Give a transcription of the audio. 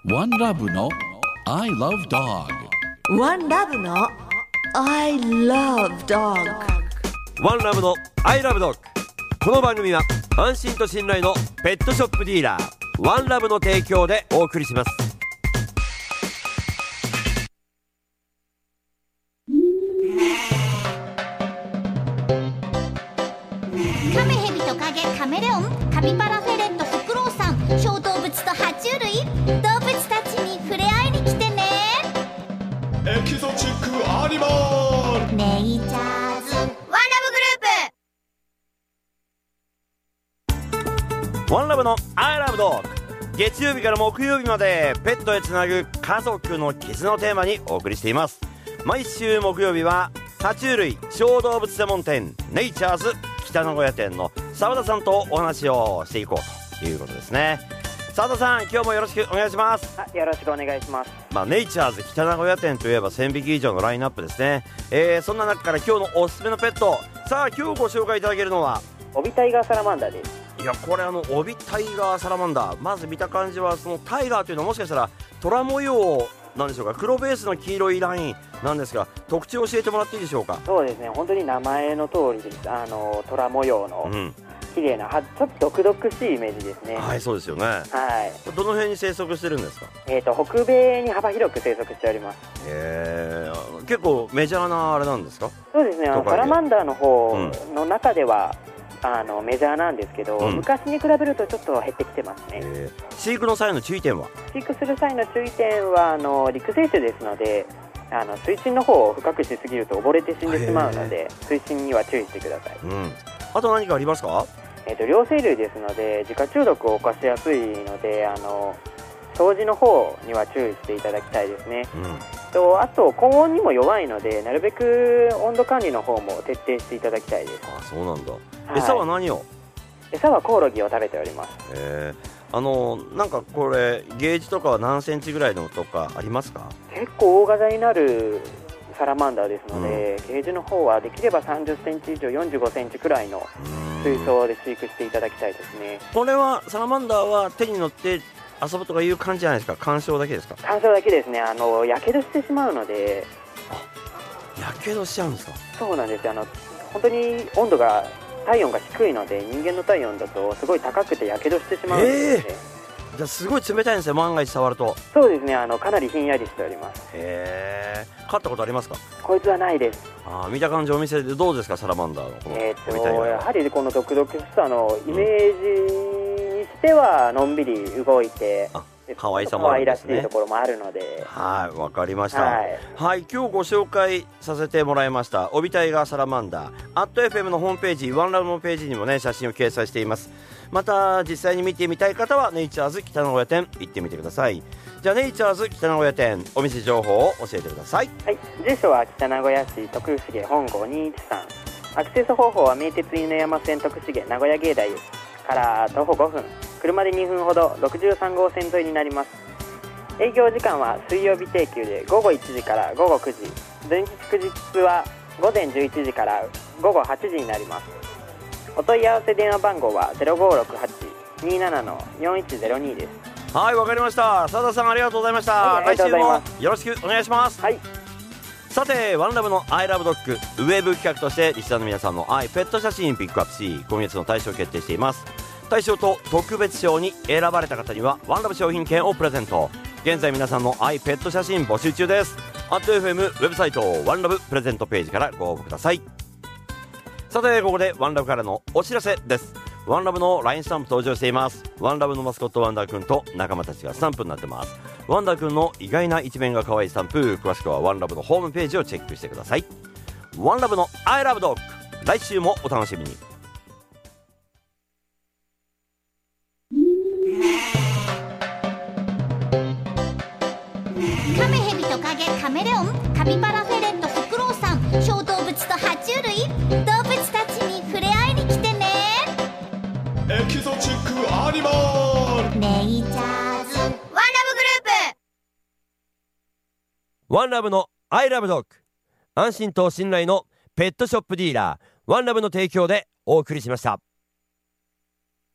ワンラブの I love dog。 ワンラブの I love dog。 ワンラブの I love dog。 この番組は安心と信頼のペットショップディーラーワンラブの提供でお送りします。 カメヘビトカゲカメレオンカピバラフェレットフクロウさん小動物と爬虫類動物たちに触れ合いに来てね。 エキゾチックアニマルネイチャーズワンラブグループ。 ワンラブの I love dog。 月曜日から木曜日までペットへつなぐ家族の絆をテーマにお送りしています。毎週木曜日は爬虫類小動物専門店ネイチャーズ北名古屋店の澤田さんとお話をしていこうということですね。澤田さん、今日もよろしくお願いします。 よろしくお願いします。 ネイチャーズ北名古屋店といえば1000匹以上のラインナップですね。そんな中から今日のおすすめのペット、さあ今日ご紹介いただけるのはオビタイガーサラマンダーです。 いや、これオビタイガーサラマンダー、まず見た感じはそのタイガーというのはもしかしたら虎模様なんでしょうか。黒ベースの黄色いラインなんですが、特徴を教えてもらっていいでしょうか。 そうですね、本当に名前の通りです。虎模様の綺麗な、ちょっと毒々しいイメージですね。 はい、そうですよね。 はい。 どの辺に生息してるんですか。 北米に幅広く生息しております。 結構メジャーなあれなんですか。 そうですね、サラマンダーの方の中では、メジャーなんですけど、昔に比べるとちょっと減ってきてますね。 飼育の際の注意点は。 飼育する際の注意点は陸生種ですので、水深の方を深くしすぎると溺れて死んでしまうので、水深には注意してください。 あと何かありますか。 両生類ですので自家中毒を起こしやすいので、掃除の方には注意していただきたいですね。あと高温にも弱いので、なるべく温度管理の方も徹底していただきたいです。 あ、そうなんだ。餌は何を。 餌はコオロギを食べております。 なんかこれゲージとかは何センチぐらいのとかありますか。 結構大型になるサラマンダーですので、ゲージの方はできれば30センチ以上45センチくらいの水槽で飼育していただきたいですね。 これはサラマンダーは手に乗って遊ぶとかいう感じじゃないですか。鑑賞だけですか。 鑑賞だけですね。やけどしてしまうので。 やけどしちゃうんですか。 そうなんです。本当に体温が低いので、人間の体温だとすごい高くてやけどしてしまうんですね。 じゃあすごい冷たいんですよ、万が一触ると。 そうですね、かなりひんやりしております。 飼ったことありますか。 こいつはないです。 見た感じお店でどうですか、サラマンダーのこのやはりこの毒々しさのイメージにしてはのんびり動いて、 可愛さもあるんですね。 可愛らしいところもあるので。 はい、わかりました。はい、今日ご紹介させてもらいましたオビタイガーサラマンダー、@FM のホームページ、ワンラブのページにもね写真を掲載しています。また実際に見てみたい方はネイチャーズ北名古屋店行ってみてください。じゃあネイチャーズ北名古屋店お店情報を教えてください。 はい、住所は北名古屋市徳重本郷213。アクセス方法は名鉄犬山線徳重名古屋芸大から徒歩5分、車で2分ほど63号線沿いになります。営業時間は水曜日定休で午後1時から午後9時、前日祝日は午前11時から午後8時になります。お問い合わせ電話番号は 0568-27-4102 です。 はい、わかりました。澤田さん、ありがとうございました。来週もよろしくお願いします。さて、ワンラブの I love dog ウェブ企画としてリスナーの皆さんの愛ペット写真ピックアップし、今月の大賞を決定しています。大賞と特別賞に選ばれた方にはワンラブ商品券をプレゼント。現在皆さんの愛ペット写真募集中です。@FM ウェブサイトワンラブプレゼントページからご応募ください。さて、ここでワンラブからのお知らせです。ワンラブの LINE スタンプ登場しています。ワンラブのマスコットワンダーくんと仲間たちがスタンプになってます。ワンダーくんの意外な一面が可愛いスタンプ、詳しくはワンラブのホームページをチェックしてください。ワンラブの I love dog、 来週もお楽しみに。 カメヘビトカゲカメレオンカピバラフェレットフクロウさん小動物と爬虫類動物たちに触れ合いに来てね。 エキゾチックアニマルネイチャーズワンラブグループ。 ワンラブの I love dog、 安心と信頼のペットショップディーラーワンラブの提供でお送りしました。